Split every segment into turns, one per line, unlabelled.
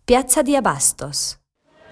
Piazza di Abastos.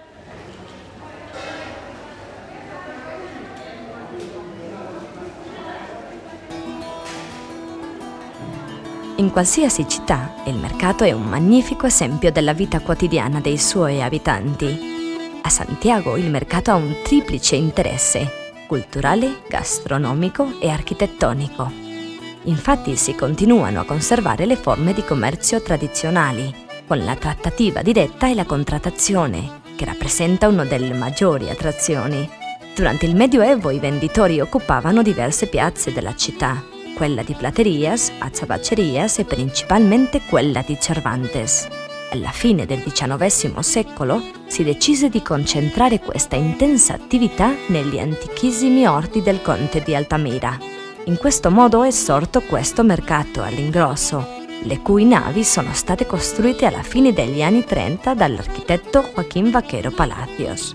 In qualsiasi città, il mercato è un magnifico esempio della vita quotidiana dei suoi abitanti. A Santiago il mercato ha un triplice interesse: culturale, gastronomico e architettonico. Infatti si continuano a conservare le forme di commercio tradizionali, con la trattativa diretta e la contrattazione, che rappresenta una delle maggiori attrazioni. Durante il Medioevo i venditori occupavano diverse piazze della città, quella di Platerías, Azabacherías e principalmente quella di Cervantes. Alla fine del XIX secolo si decise di concentrare questa intensa attività negli antichissimi orti del conte di Altamira. In questo modo è sorto questo mercato all'ingrosso, le cui navi sono state costruite alla fine degli anni 30 dall'architetto Joaquín Vaquero Palacios.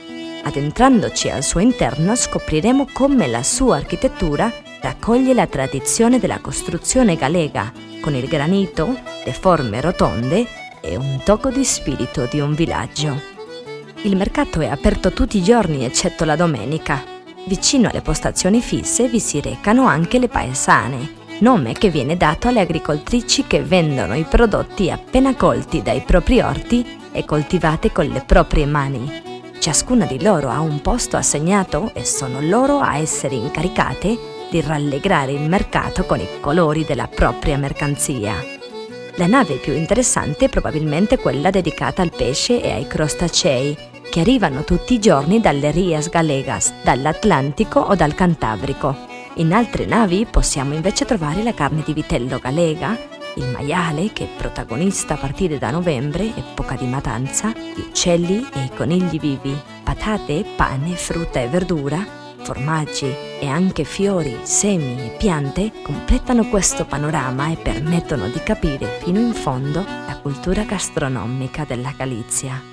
Adentrandoci al suo interno scopriremo come la sua architettura raccoglie la tradizione della costruzione gallega, con il granito, le forme rotonde e un tocco di spirito di un villaggio. Il mercato è aperto tutti i giorni eccetto la domenica. Vicino alle postazioni fisse vi si recano anche le paesane, nome che viene dato alle agricoltrici che vendono i prodotti appena colti dai propri orti e coltivati con le proprie mani. Ciascuna di loro ha un posto assegnato e sono loro a essere incaricate di rallegrare il mercato con i colori della propria mercanzia. La nave più interessante è probabilmente quella dedicata al pesce e ai crostacei, che arrivano tutti i giorni dalle Rías Galegas, dall'Atlantico o dal Cantabrico. In altre navi possiamo invece trovare la carne di vitello gallega, il maiale, che è protagonista a partire da novembre, epoca di matanza, gli uccelli e i conigli vivi, patate, pane, frutta e verdura, formaggi e anche fiori, semi e piante completano questo panorama e permettono di capire fino in fondo la cultura gastronomica della Galizia.